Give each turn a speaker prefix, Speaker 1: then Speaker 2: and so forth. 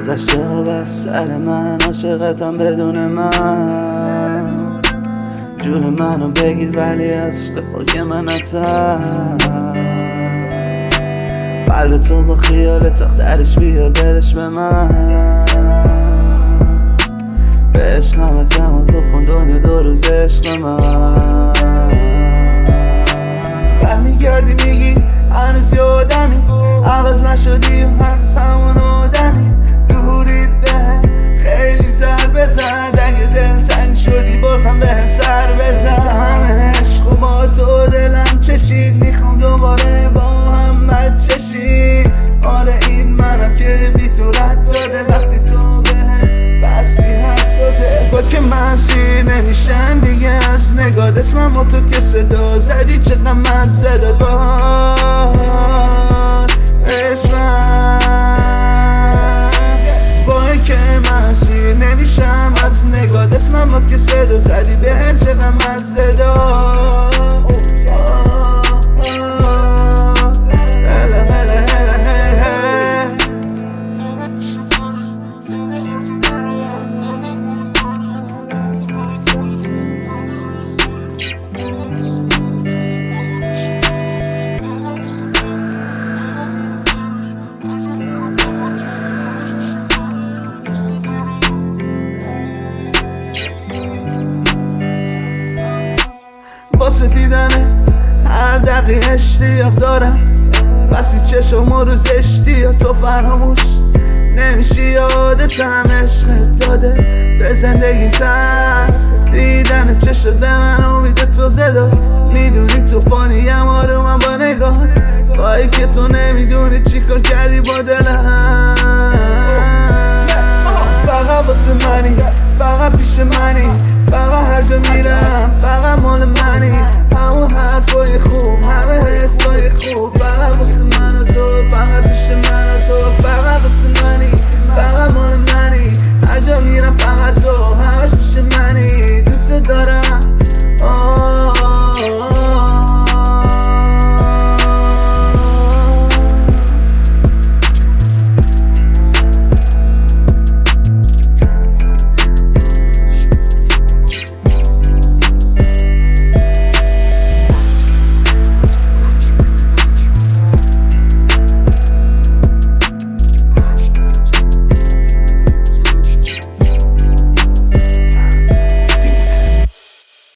Speaker 1: گذشته ها بس سر من، عاشقتم بدون من. جون منو بگیر ولی از عشق پاک من نترس. قلب تو با خیال تخت درش بیار بدش به من. به عشقم اعتماد بکن دنیا دو روز عشق من. برمیگردی میگی هنوز یادمی، عوض نشدی و هنوز همون آدمی. دورید بهم خیلی ضربه زد، اگه دل تنگ شدی بازم بهم سر بزن. همه عشق و با تو دلم چشید، میخوام دوباره با هم چشید. آره این منم که بی تو رد داده، وقتی تو بهم بستی حتی دل. با که من اسیر نمیشم دیگه از نگاه اسمم و تو که صدا زدی چقدر مزه داد. با که من اسیر نمیشم از نگاه اسمم و که صدا زدی بهم چقدر مزه داد. واسه دیدنه هر دقیقه اشتیاق دارم، بسی چشم و روز اشتیاق تو فراموش نمیشی. یادتم عشقت داده به زندگیم تحت دیدن چشت به من امید تو زداد. میدونی تو فانیم آرومم با نگاهت، بایی که تو نمیدونی چی کار کردی با دلم. فقط واسه منی، فقط پیش منی، فقط